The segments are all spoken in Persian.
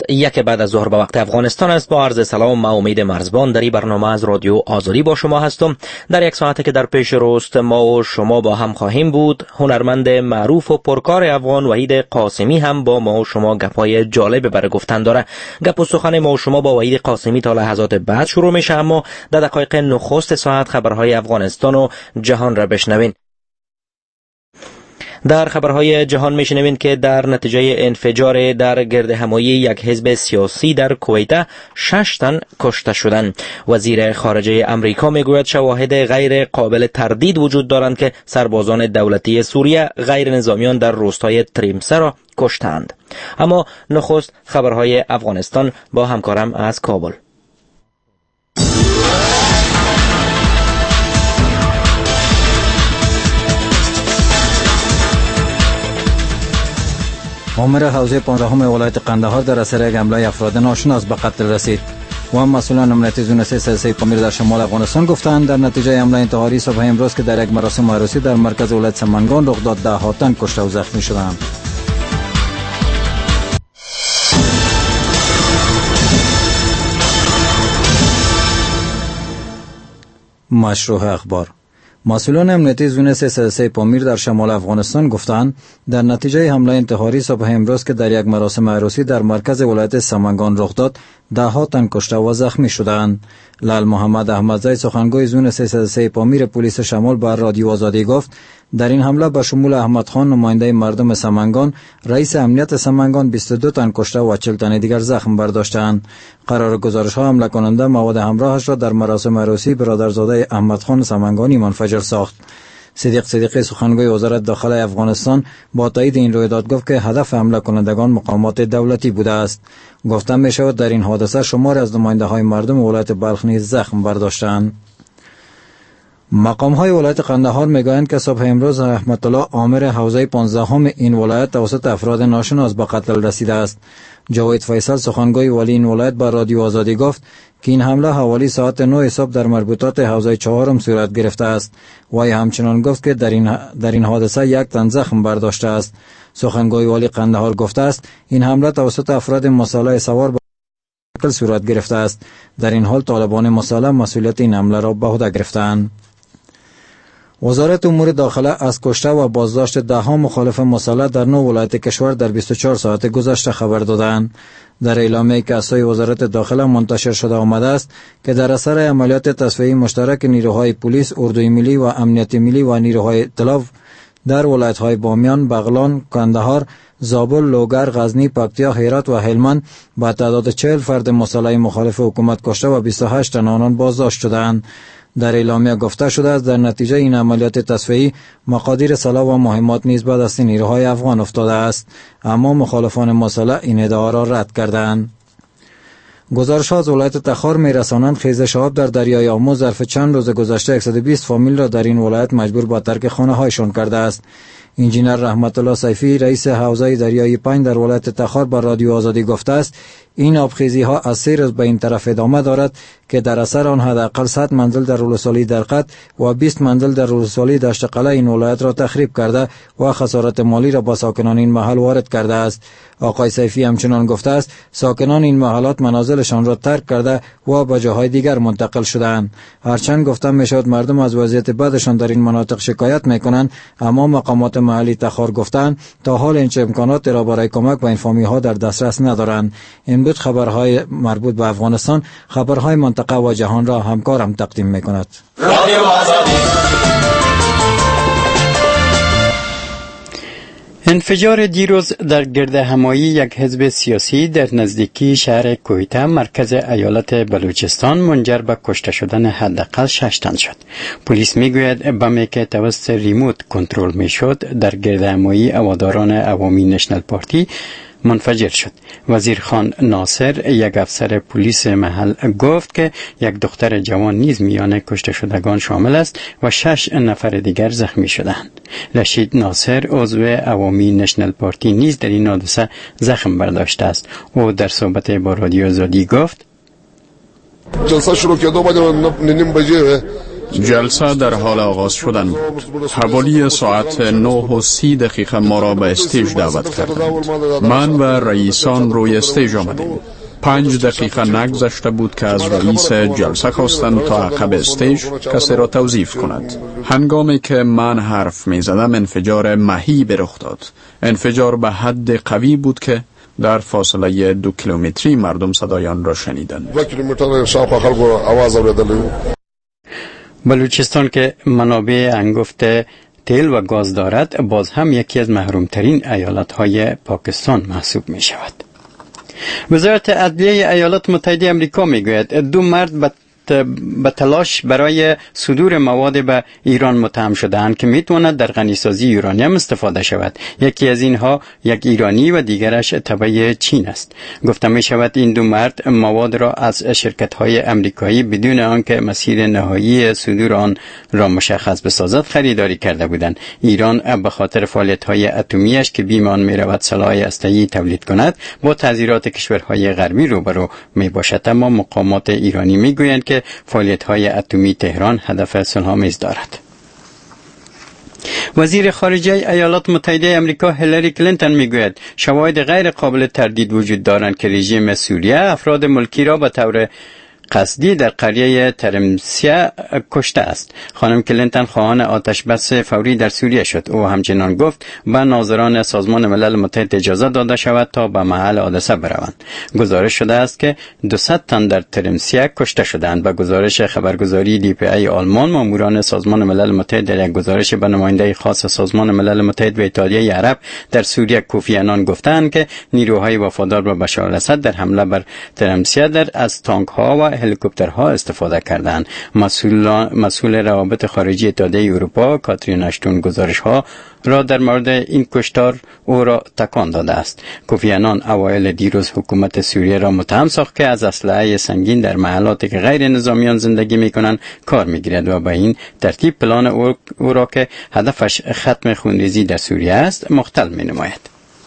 یک بعد از ظهر به وقت افغانستان است. با عرض سلام، ما امید مرزبان در این برنامه از رادیو آزادی با شما هستم. در یک ساعتی که در پیش روست ما و شما با هم خواهیم بود. هنرمند معروف و پرکار افغان وحید قاسمی هم با ما و شما گپای جالب برای گفتن داره. گپ و سخن ما و شما با وحید قاسمی تا لحظات بعد شروع میشه، اما در دقایق نخست ساعت خبرهای افغانستان و جهان را بشنوین. در خبرهای جهان میشنوین که در نتیجه انفجار در گردهمایی یک حزب سیاسی در کویت 6 تن کشته شدند. وزیر خارجه امریکا میگوید شواهد غیر قابل تردید وجود دارند که سربازان دولتی سوریه غیر نظامیان در روستای تریمسه را کشتند. اما نخست خبرهای افغانستان با همکارم از کابل. آمر حوزه 15 ولایت قندهار در اثر یک حمله افراد ناشناس به قتل رسید. و مسئولان امنیتی زون 3 پامیر در شمال افغانستان گفتند در نتیجه حمله انتحاری صبح امروز که در یک مراسم عروسی در مرکز ولایت سمنگان رخ داد 10 تن کشته و زخمی شدند. مشروع اخبار. مسئولان امنیتی زون 3 پامیر در شمال افغانستان گفتند در نتیجه حمله انتحاری صبح امروز که در یک مراسم عروسی در مرکز ولایت سمنگان رخ داد 10 تن کشته و زخمی شدند. لال محمد احمدزی سخنگوی زون 3 پامیر پلیس شمال بر رادیو آزادی گفت در این حمله به شمول احمد خان نماینده مردم سمنگان، رئیس امنیت سمنگان 22 تن کشته و 40 تن دیگر زخم برداشتند. قرار گزارش‌ها حمله کننده مواد همراهش را در مراسم عروسی برادرزاده احمد خان سمنگانی منفجر ساخت. صدیقی سخنگوی وزارت داخله افغانستان با تایید این رویداد گفت که هدف حمله کنندگان مقامات دولتی بوده است. گفته می شود در این حادثه شماری از نماینده های مردم ولایت بلخ نیز زخم برداشتند. مقام های ولایت قندهار میگویند که صبح امروز رحمت الله عامر حوزه 15 این ولایت توسط افراد ناشناس به قتل رسیده است. جاوید فیصل سخنگوی ولی این ولایت بر رادیو آزادی گفت که این حمله حوالی ساعت 9 صبح در مربوطات حوزه 4 صورت گرفته است. وی همچنان گفت که در این حادثه 1 تن زخم برداشته است. سخنگوی ولی قندهار گفته است این حمله توسط افراد مسلح سوار به قتل صورت گرفته است. در این حال طالبان مسلح مسئولیت این حمله را به عهده گرفتند. وزارت امور داخله از کشته و بازداشت 10 مخالف مسلح در 9 ولایت کشور در 24 ساعت گذشته خبر دادند. در اعلامیه‌ای که از سوی وزارت داخله منتشر شده آمده است که در اثر عملیات تصفیه‌ای مشترک نیروهای پلیس، اردوی ملی و امنیت ملی و نیروهای اطلاع در ولایت‌های بامیان، بغلان، کندهار، زابل، لوگر، غزنی، پکتیا، هرات و هلمند با تعداد 40 فرد مسلح مخالف حکومت کشته و 28 تن آنان بازداشت شدند. در اعلامیه گفته شده است در نتیجه این عملیات تصفیه‌ای مقادیر سلاح و مهمات نیز به دست نیروهای افغان افتاده است، اما مخالفان مسلح این ادعا را رد کردند. گزارش‌ها از ولایت تخار می‌رسانند خیزش آب در دریای آمو ظرف چند روز گذشته 120 فامیل را در این ولایت مجبور به ترک خانه‌هایشان کرده است. انجینر رحمت الله سیفی رئیس حوزه دریای 5 در ولایت تخار بر رادیو آزادی گفته است این آبخیزی‌ها از 3 روز به این طرف ادامه دارد که در اثر آن حداقل 100 منزل در ولسوالی درقد و 20 منزل در ولسوالی دشت قلعه این ولایت را تخریب کرده و خسارت مالی را به ساکنان این محل وارد کرده است. آقای سیفی همچنان گفته است ساکنان این محلات منازلشان را ترک کرده و به جاهای دیگر منتقل شدند. هرچند گفته میشد مردم از وضعیت بدشان در این مناطق شکایت میکنند، اما مقامات محلی تخار گفتند تا حال این امکانات را برای کمک به این فامیل‌ها در دسترس ندارند. این بود خبرهای مربوط به افغانستان. خبرهای منطقه و جهان را همکارم تقدیم میکند. رادیو آزادی. انفجار دیروز در گردهمایی یک حزب سیاسی در نزدیکی شهر کویت مرکز ایالت بلوچستان منجر به کشته شدن حداقل 6 تن شد. پلیس میگوید بمی که توسط ریموت کنترل میشد در گردهمایی هواداران عوامی نشنل پارتی منفجر شد. وزیر خان ناصر یک افسر پلیس محل گفت که یک دختر جوان نیز میان کشته شدگان شامل است و 6 نفر دیگر زخمی شدند. رشید ناصر عضو عوامی نشنل پارتی نیز در این حادثه زخم برداشته است. او در صحبت با رادیو آزادی گفت جلسه شروع کرده بعد نیم بجه جلسه در حال آغاز شدن بود. حوالی ساعت 9:30 ما را به استیج دعوت کردند. من و رئیسان روی استیج آمدیم. 5 دقیقه نگذشته بود که از رئیس جلسه خواستند تا عقب استیج کسی را توظیف کند. هنگامی که من حرف می زدم انفجار مهیب رخ داد. انفجار به حد قوی بود که در فاصله 2 کیلومتری مردم صدای آن را شنیدند. 2 کیلومتر شاوخوا خلکو آواز اوریدلی. بلوچستان که منابع انگفت تیل و گاز دارد باز هم یکی از محرومترین ایالت‌های پاکستان محسوب می شود. وزارت عدلیه ایالات متحده آمریکا میگوید 2 مرد به تلاش برای صدور مواد به ایران متهم شده‌اند که میتواند در غنیسازی یورانیم استفاده شود. یکی از اینها یک ایرانی و دیگرش تبع چین است. گفته می شود این 2 مرد مواد را از شرکت‌های آمریکایی بدون آنکه مسیر نهایی صدور آن را مشخص بسازد خریداری کرده بودند. ایران به خاطر فعالیت‌های اتمیش که بیم آن می‌رود سلاح هسته‌ای تولید کند با تعذیرات کشورهای غربی روبرو میباشد، اما مقامات ایرانی میگویند که فعالیت‌های اتمی تهران هدف صلح‌آمیز دارد. وزیر خارجه ایالات متحده آمریکا هیلاری کلینتون میگوید شواهد غیر قابل تردید وجود دارند که رژیم سوریه افراد ملکی را به طور قصدی در قریه ترمسیا کشته است. خانم کلینتون خواهان آتش بس فوری در سوریه شد. او همچنان گفت به ناظران سازمان ملل متحد اجازه داده شود تا به محل حادثه بروند. گزارش شده است که 200 تن در ترمسیا کشته شدند. به گزارش خبرگزاری دی پی ای آلمان، ماموران سازمان ملل متحد در یک گزارش به نماینده خاص سازمان ملل متحد و اتحادیه عرب در سوریه کوفی عنان گفتند که نیروهای وفادار به بشار الاسد در حمله بر ترمسیا از تانک ها و هلیکوپترها استفاده کردند. مسئول روابط خارجی اتحادیه اروپا کاترین اشتون گزارش ها را در مورد این کشتار او را تکان داده است. کوفی عنان اوایل دیروز حکومت سوریه را متهم ساخت که از اسلحه سنگین در محلاتی که غیر نظامیان زندگی میکنند کار میگیرد و به این ترتیب پلان او را که هدفش ختم خونریزی در سوریه است مختل مینماید.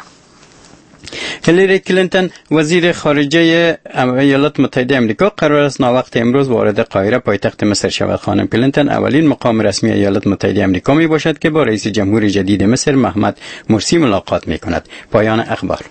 هیلاری کلینتون وزیر خارجه ایالات متحده آمریکا قرار است ناوقت امروز وارد قاهره پایتخت مصر شود. خانم کلینتون اولین مقام رسمی ایالات متحده آمریکا می باشد که با رئیس جمهور جدید مصر محمد مرسی ملاقات می کند. پایان اخبار.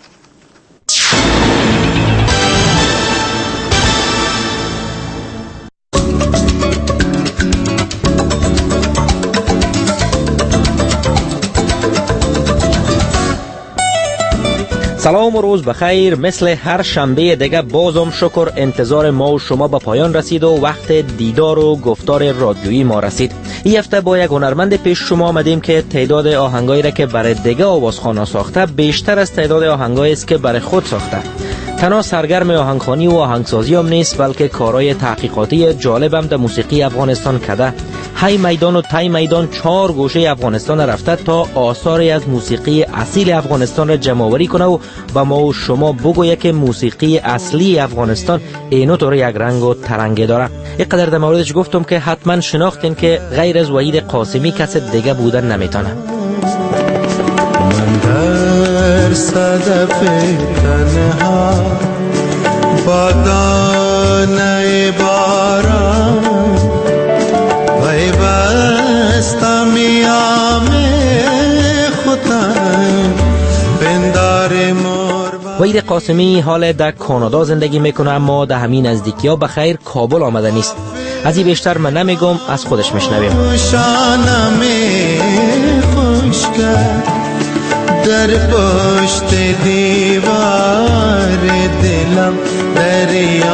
سلام و روز بخیر. مثل هر شنبه دیگه بازم شکر انتظار ما و شما به پایان رسید و وقت دیدار و گفتار رادیویی ما رسید. این هفته با یک هنرمند پیش شما آمدیم که تعداد آهنگایی را که برای دیگه آوازخوان‌ها ساخته بیشتر از تعداد آهنگایی است که برای خود ساخته. تنها سرگرم آهنگخوانی و آهنگسازی هم نیست، بلکه کارهای تحقیقاتی جالب هم در موسیقی افغانستان کرده. هی میدان و تای میدان 4 گوشه افغانستان رفته تا آثاری از موسیقی اصیل افغانستان را جمع‌آوری کنه و با ما و شما بگویه که موسیقی اصلی افغانستان اینو طور یک رنگ و ترنگی داره. اینقدر در موردش گفتم که حتما شناختین که غیر از وحید قاسمی کسی دیگه بودن نمیتونه. من در صدف تنها بادانه باران پیوستم میام خودم بندار مور. وحید قاسمی حال در کانادا زندگی میکنه، اما در همین نزدیکی ها بخیر کابل آمده نیست. از این بیشتر من نمیگم، از خودش میشنویم. شانم خوش کرد در پشت دیوار دلم دریا،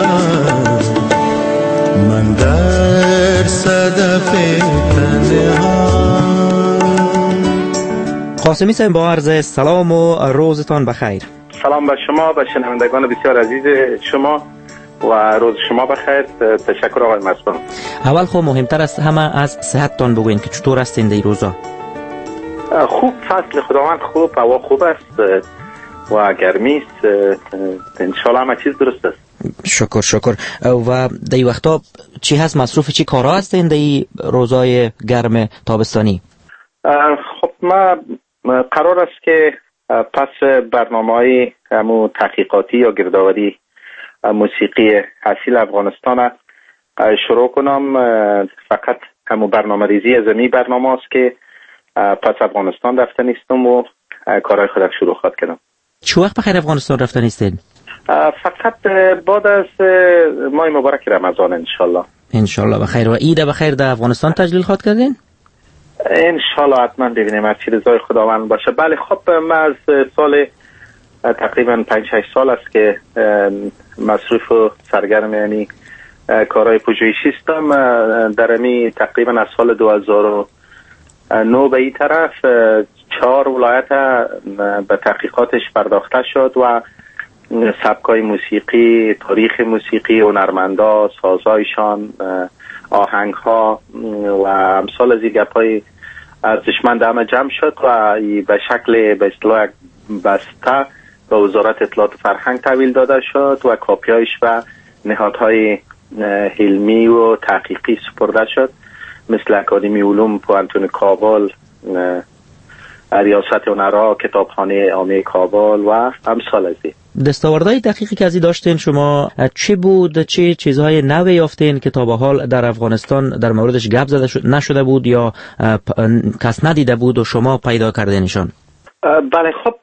من در صدف تنها. قاسمی صاحب با عرض سلام و روزتان بخیر. سلام به شما، به شنوندگان بسیار عزیز شما و روز شما بخیر. تشکر آقای مسئول. اول خب مهمتر است همه از صحتتان بگوین که چطور هستین در این روزا؟ خوب، فصل خداوند خوب، هوا خوب است و گرمی است. انشالله همه چیز درست است. شکر. و در این وقتا چی هست، مصروف چی کارا هستین در این روزای گرم تابستانی؟ خب ما قرار است که پس برنامه‌های همون تحقیقاتی یا گردآوری موسیقی اصیل افغانستان شروع کنم. فقط همون برنامه ریزی از این برنامه است که پس افغانستان رفتن نیستم و کارهای خودم شروع خواهد کردم. چه وقت بخیر افغانستان رفتن نیستید؟ فقط بعد از ماه مبارک رمضان انشالله. انشالله بخیر. و عید بخیر در افغانستان تجلیل خواهد کردین؟ انشالله حتما ببینیم از چی رضای خداوند باشه. بله خب من از سال تقریبا 5-6 سال است که مصروف و سرگرم یعنی کارهای پژوهشی هستم. در امی تقریبا از سال 2009 به این طرف 4 ولایت به تحقیقاتش پرداخته شد و سبکای موسیقی، تاریخ موسیقی، هنرمندا، سازهایشان، آهنگها و امثال از این گپ‌های ارزشمند همه جمع شد و به شکل به اصطلاح بسته به وزارت اطلاعات و فرهنگ تحویل داده شد و کاپیایش به نهادهای علمی و تحقیقی سپرده شد مثل اکادمی علوم پوانتون کابل، ریاست هنرها، کتابخانه عامه کابل و امثال از این. دستاوردهای دقیقی که از این داشتین شما چه بود؟ چه چیزهای نوی یافتین که تا به حال در افغانستان در موردش گپ زده نشده بود یا کس ندیده بود و شما پیدا کردینشان؟ بله خب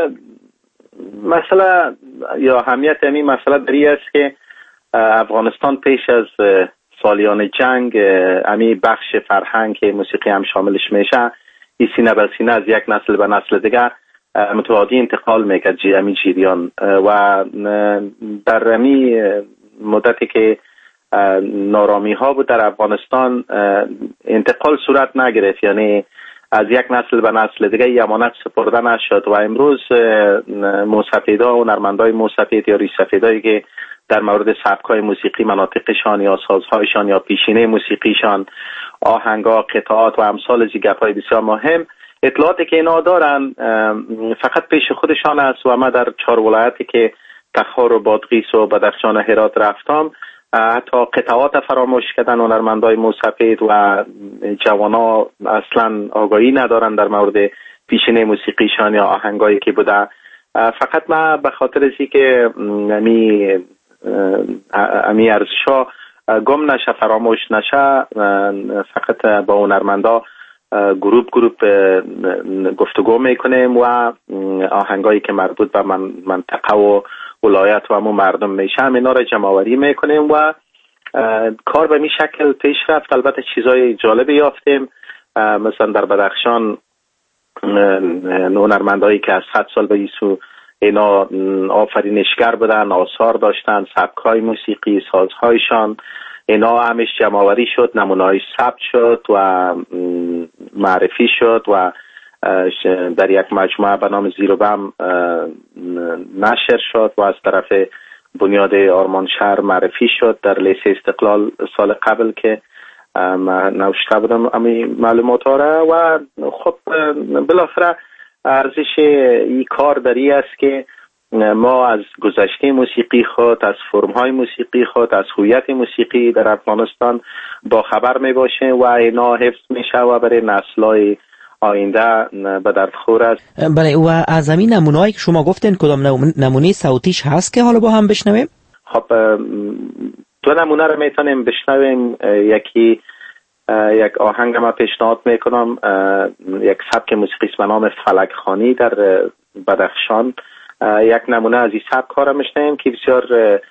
مسئله یا اهمیت این مسئله دری است که افغانستان پیش از سالیان جنگ امی بخش فرهنگ که موسیقی هم شاملش میشه این سینه به سینه از یک نسل به نسل دیگه متوادی انتقال میکرد امی جریان و در امی مدتی که نارامی ها بود در افغانستان انتقال صورت نگرفت، یعنی از یک نسل به نسل دیگه یمانت سپرده نشد و امروز موسیقیدا و هنرمندای موسیقی یا ریسفیدایی که در مورد سبکای موسیقی مناطقشان یا سازهایشان یا پیشینه موسیقیشان، آهنگا، قطعات و امثال از این گپ‌های بسیار مهم اطلاعاتی که اینا دارن فقط پیش خودشان است و من در 4 ولایتی که تخار و بادغیس و بدخشان و هرات رفتم حتی قطعات فراموش کردن هنرمندای موسیقی و جوانا اصلا آگاهی ندارن در مورد پیشینه موسیقیشان یا آهنگایی که بوده. فقط من به خاطر ازی که امی ارزشا گم نشه، فراموش نشه، فقط با هنرمندا گروپ گفتگو میکنیم و آهنگایی که مربوط به منطقه و ولایت و همون مردم میشه اینا را جمع آوری میکنیم و کار به این شکل پیش رفت. البته چیزای جالبی یافتیم، مثلا در بدخشان هنرمندایی که از 100 سال به ایسو اینا آفرینشگر بودن، آثار داشتن، سبکای موسیقی، سازهایشان اینا همش جمع آوری شد، نمونه‌های ثبت شد و معرفی شد و در یک مجموعه به نام زیر و بم نشر شد و از طرف بنیاد آرمان شهر معرفی شد در لیسه استقلال سال قبل که نوشته بودم امی معلومات ها را و خب بالاخره ارزش این کار دری است که ما از گذشته موسیقی خود، از فرم‌های موسیقی خود، از هویت موسیقی در افغانستان با خبر می باشیم و اینا حفظ میشه و برای نسل‌های آینده به درد خور است. بله و از همین نمونه‌ای که شما گفتین کدام نمونه صوتیش هست که حالا با هم بشنویم؟ خب 2 نمونه رو میتونیم بشنویم. یکی یک آهنگ ما پیشنهاد میکنم، یک سبک موسیقی به نام فلک خانی در بدخشان. یک نمونه از این سبک ها را میشنویم که بسیار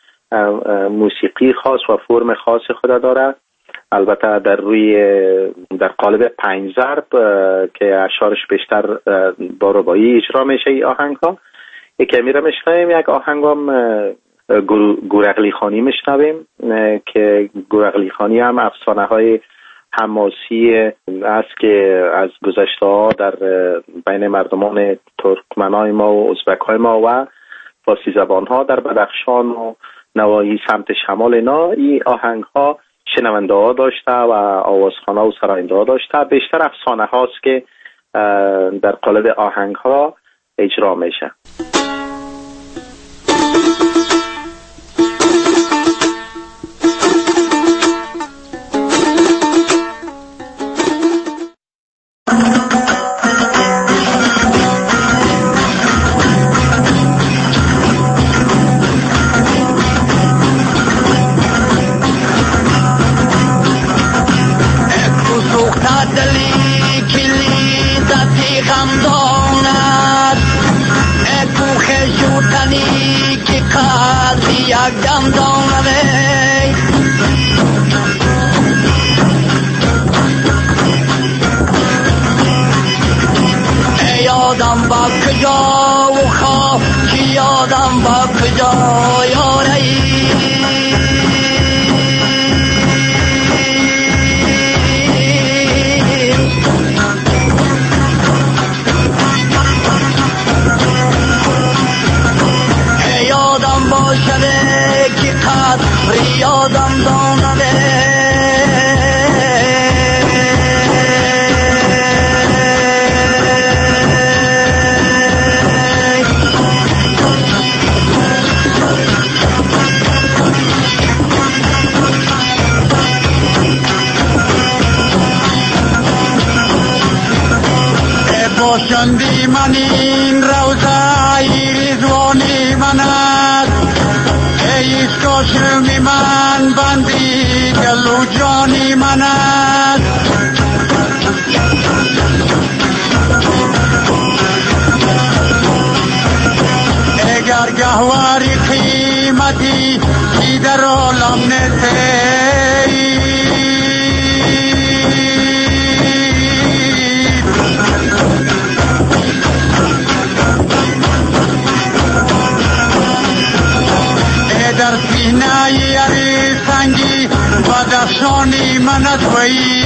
موسیقی خاص و فرم خاص خود داره، البته در قالب 5 ضرب که اشعارش بیشتر با رباعی اجرا میشه. این آهنگ ها یکی را میشنویم. یک آهنگ هم گورقلی خانی میشنویم که گورقلی خانی هم افسانه های حماسی است که از گذشته ها در بین مردمان ترکمنای ما و ازبکای ما و فارسی زبان ها در بدخشان و نواحی سمت شمال اینا این آهنگ ها شنونده ها داشته و آوازخانه و سراینده ها داشته. بیشتر افسانه هاست که در قالب آهنگ ها اجرا میشه. یک دم دانه یادم با کجا و خواه که یادم با کجا یاری یادم با شده که قدر یادم دانده باشندی من این روزه رضوانی من است ای کاشمی من بندی دل و جانی من است اگر گهواری قیمتی کی در عالم نسی در سینه یاری سنگی و درشانی من تویی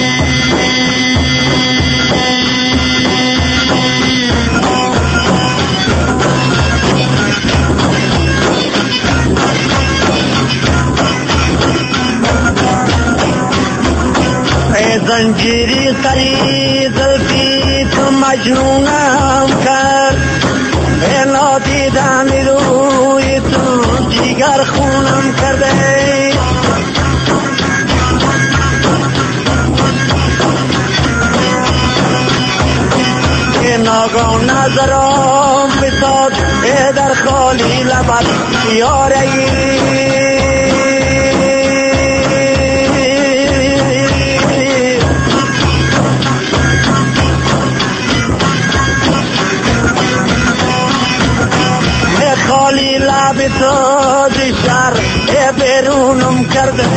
ای زنجیری سری زلفی تو مجنونم کرد ای نادیدن روی تو جگر خونم کرده ای ناگاه نظرم بساد ای در خالی لبت یاری خالی لب تو دیشر بیرونم کرده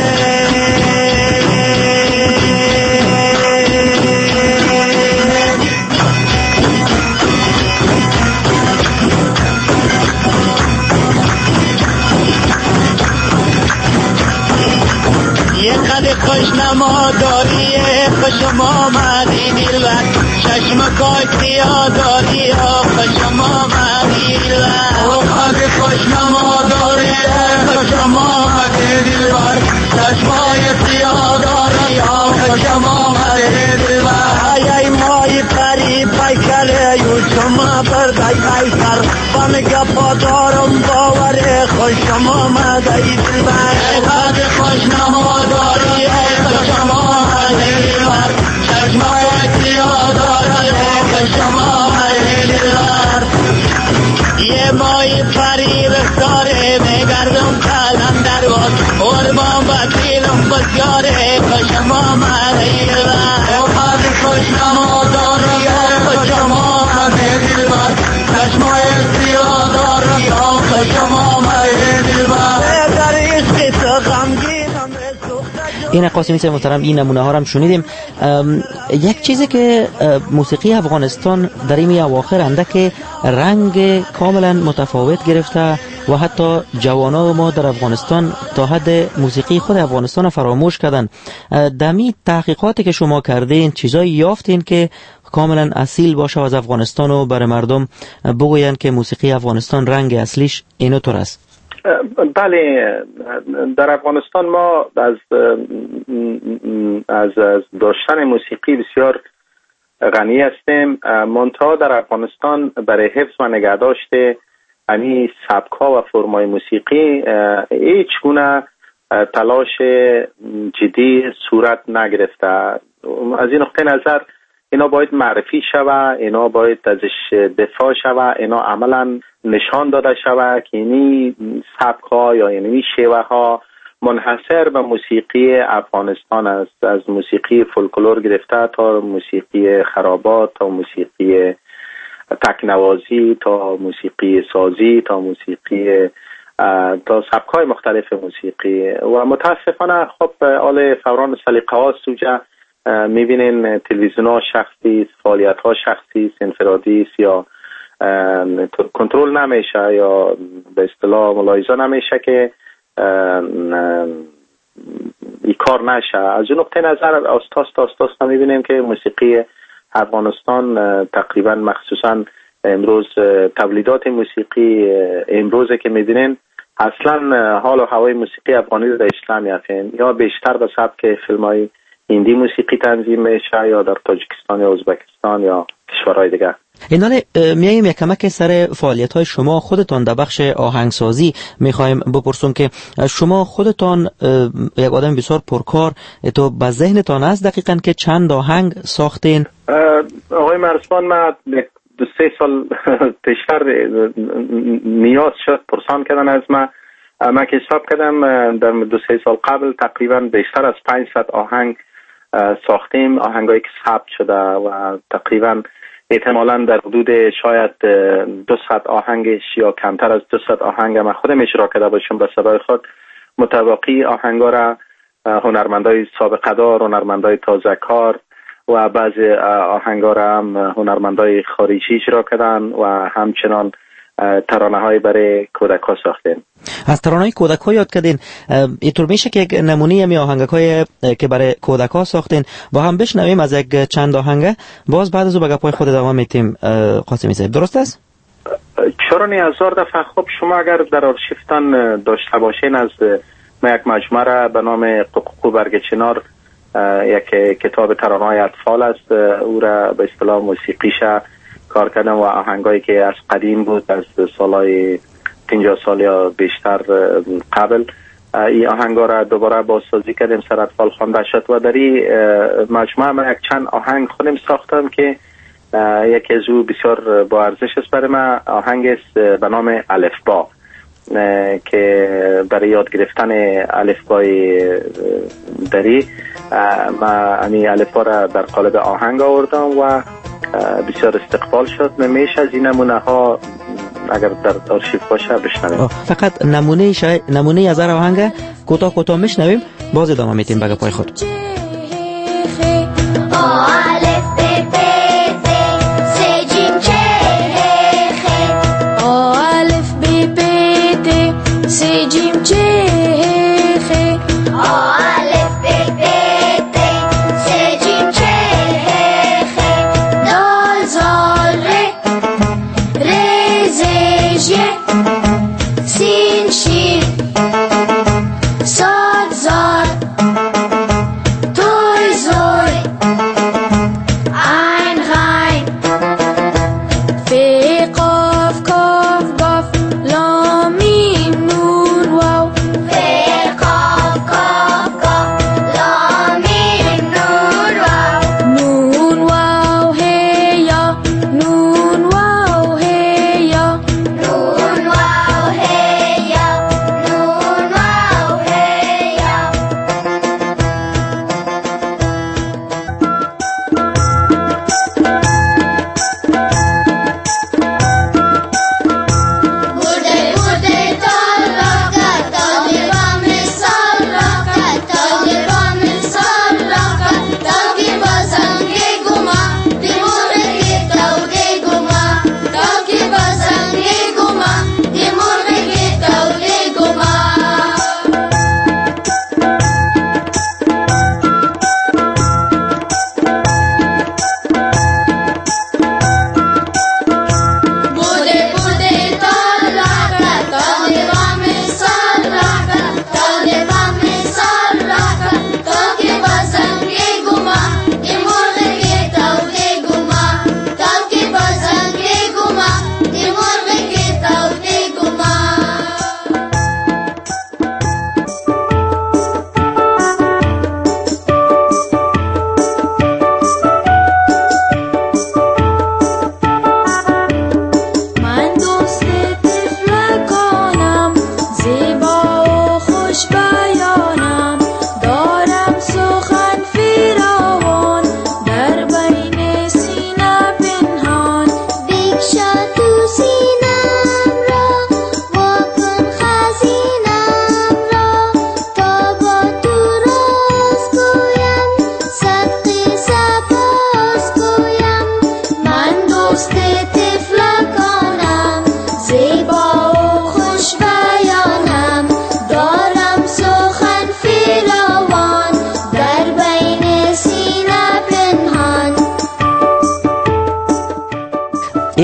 یه قد خوشنما داری خوشم آمدی دلبر چشم کاکیا داری خوشم آمدی دلبر قد خوشنما داری خوشم آمدی دلبر چشمای سیا داری خوشم آمدی دلبر ای مای پری پیکله یو شما بردای ایسر بم گپا دارم باور خوشم آمدی دلبر قد خوشنما داری خوشم آمدی دلبر چشمای سیا داری خوشم آمدی دلبر یه مای پری رفتاره میگردم کلم در باز قربان بطیلم بسیاره خوشم آمدی دلبر قد خوشنما داری خوشم آمدی دلبر چشمای سیا داری خوشم آمدی دلبر در عشق تو غمگینم این قاسمی صاحب محترم این نمونه ها هم شنیدیم. یک چیزی که موسیقی افغانستان در این اواخر اندک رنگ کاملا متفاوت گرفته و حتی جوانان ما در افغانستان تا حد موسیقی خود افغانستان فراموش کردن. دمی تحقیقاتی که شما کردین چیزایی یافتین که کاملا اصیل باشه از افغانستان و برای مردم بگوین که موسیقی افغانستان رنگ اصلیش اینو طور است؟ بله، در افغانستان ما از داشتن موسیقی بسیار غنی هستیم. منتها در افغانستان برای حفظ و نگهداشت همین سبک‌ها و فرمای موسیقی هیچ گونه تلاش جدی صورت نگرفته. از این نقطه نظر اینا باید معرفی شوه، اینا باید ازش دفاع شوه، اینا عملا نشان داده شوه که اینی سبک‌ها یا اینی شیوه‌ها منحصر به موسیقی افغانستان است، از موسیقی فولکلور گرفته تا موسیقی خرابات، تا موسیقی تکنوازی، تا موسیقی سازی، تا موسیقی تا سبک‌های مختلف موسیقی و متاسفانه خب حال فوران سلیقه ها سوجه میبینین تلویزیون ها شخصی است، فعالیت ها شخصی است، انفرادی است یا کنترل نمیشه یا به اصطلاح ملاحظه نمیشه که این کار نشه. از اون نقطه نظر آستاست میبینیم که موسیقی افغانستان تقریبا مخصوصا امروز تولیدات موسیقی امروزه که میبینین اصلا حال و هوای موسیقی افغانی در اسلام یافین یا بیشتر به سبک فیلم‌های هندی موسیقی تنظیم میشه یا در تاجیکستان یا ازبکستان یا کشورهای دیگه. اینال میایم یک کمک سر فعالیت های شما خودتان در بخش آهنگسازی میخوایم بپرسم که شما خودتان یک آدم بسیار پرکار تو به ذهنتان است دقیقاً که چند آهنگ ساختین؟ آقای مرزبان ما 2-3 سال پیشتر نیاز شد پرسان کردن از ما که حساب کردم در 2-3 سال قبل تقریبا بیشتر از 500 آهنگ ساختیم، آهنگایی که ثبت شده و تقریبا احتمالاً در حدود شاید 200 آهنگش یا کمتر از 200 آهنگ من خودم اجرا کرده باشم به صدای خود. متباقی آهنگا را هنرمندای سابقه دار، هنرمندای تازه کار و بعضی آهنگا را هم هنرمندای خارجی اجرا کردن و همچنان ترانه‌های برای کودک‌ها ساختیم. از ترانه‌های کودک‌ها یاد کردین، اینطور میشه که یک نمونه می آهنگ‌های که برای کودک‌ها ساختین با هم بشنویم از یک چند آهنگ، باز بعد از او به گپ‌های خود ادامه میتیم. قاسمی صاحب درست است؟ چرا نه، 1000 دفعه. خب شما اگر در آرشیفتان داشته باشین از ما یک مجموعه را به نام قوقو برگ چنار، یک کتاب ترانه‌های اطفال است، او را به اصطلاح موسیقیش کار کردم و آهنگایی که از قدیم بود از سالهای 50 سال یا بیشتر قبل این آهنگا را دوباره بازسازی کردیم، سر اطفال خوانده شد و در این مجموعه من یک چند آهنگ خودم ساختم که یکی از او بسیار با ارزش است برای من، آهنگ است به نام الفبا که برای یاد گرفتن الفبای دری ما این الفبا را در قالب آهنگ آوردم و بسیار استقبال شد. نمیشه از این نمونه ها اگر در آرشیو باشه بشنویم. فقط نمونه از هر آهنگ کوتاه میشنویم، باز ادامه میتیم بگه پای خود.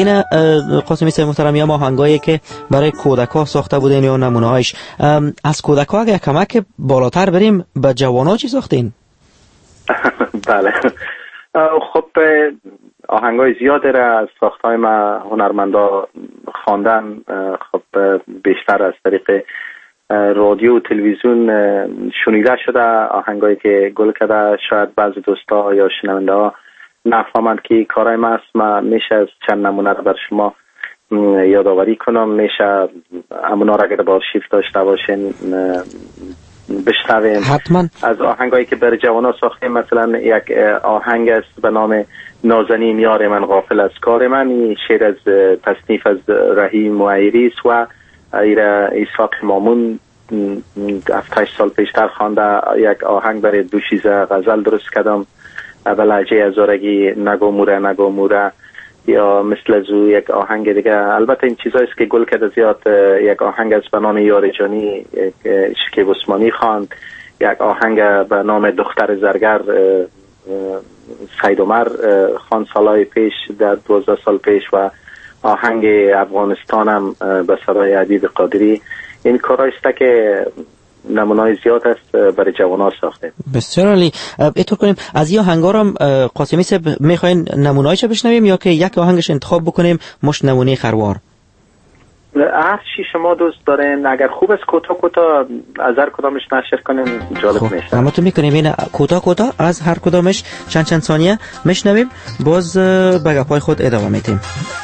این قاسمی صاحب محترم یا آهنگایی که برای کودک‌ها ساخته بودین یا نمونه‌هایش، از کودک‌ها اگه کمک بالاتر بریم به جوان‌ها چی ساختین؟ بله خب آهنگای زیاده را از ساختهای ما هنرمندا خواندن. خب بیشتر از طریق رادیو و تلویزیون شنیده شده آهنگایی که گل کرده. شاید بعضی دوستا یا شنونده ها نفهمند که کارای ما است. ما میشه از چند نمونه را بر شما یادآوری کنم. میشه امونا را اگر با آرشیو داشته باشین بشنویم. حتما. از آهنگایی که برای جوانان ساختیم مثلا یک آهنگ است به نام نازنین یار من غافل از کار من. این شعر از تصنیف از رحیم معیری است و ایساق مامون 7-8 سال پیشتر خوانده. یک آهنگ برای دوشیزه غزل درست کردم به لهجه هزارگی نگو موره یا مثل از یک آهنگ دیگه. البته این چیزاییست که گل کرده زیاد. یک آهنگ از به نام یار جانی شکیب عثمانی خواند. یک آهنگ به نام دختر زرگر سید عمر خان سالهای پیش در 12 سال پیش و آهنگ افغانستان هم به صدای عدید قادری. این کارایست که نمونه‌های زیاد است برای جوانان ساخته. بسیار عالی. اینطور کنیم از این آهنگا رو قاسمی صاحب میخواین نمونه‌ایش بشنویم یا که یک آهنگش انتخاب بکنیم مش نمونه خروار؟ هر چی شما دوست دارین. اگر خوب است کوتاه از هر کدامش نشر کنیم جالب میشه. ما تو میکنیم این کوتاه از هر کدامش چند ثانیه میشنویم، باز به گپای خود ادامه میدیم.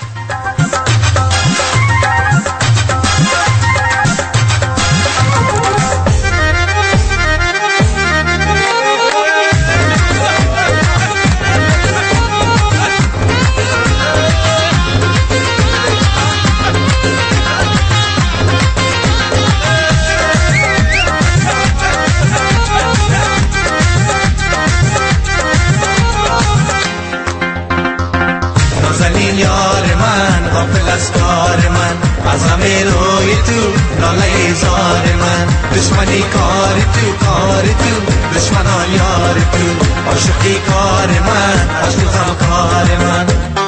از کار من از همه روی تو لاله زار من دشمنی کار تو دشمنان یار تو عاشقی کار من عاشقم کار من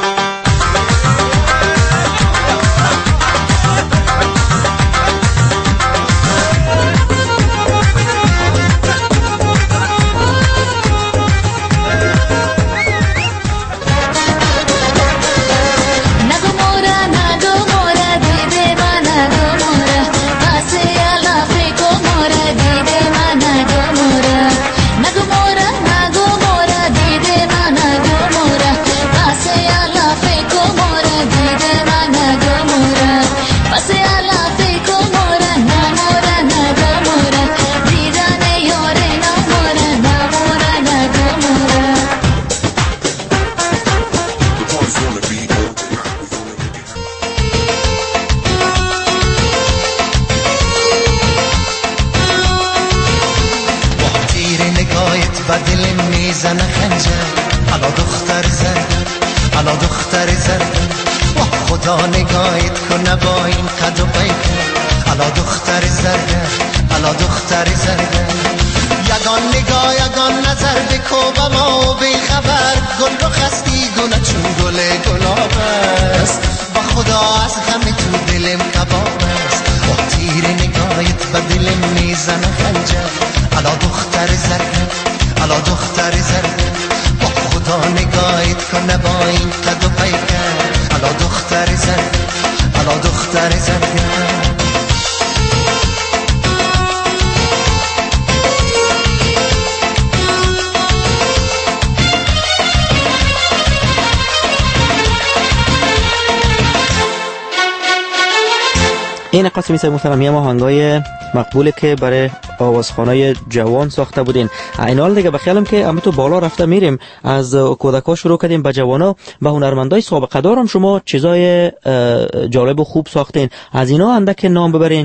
خدا نگاهت کنه با این قد و پیکر الا دختر زرگر الا دختر زرگر یگان نگاه یگان نظر بکو ما و بیخبر گل رو خستی گونه چون گل گلاب است با خدا از غم تو دلم کباب است با تیر نگاهت به دلم میزنه خنجر الا دختر زرگر الا دختر زرگر با خدا نگاهت کنه با این قد و پیکر الا دختر زرگر الا دختر زرگر این قاسمی صاحب محترم ما آهنگای مقبوله که برای آوازخوانای جوان ساخته بودین. این حال دیگه بخیالم که اما تو بالا رفته میریم از کودکا شروع کردیم به جوانا به هنرمندای سابقه دارم شما چیزای جالب و خوب ساختین. از اینا اندک نام ببرین.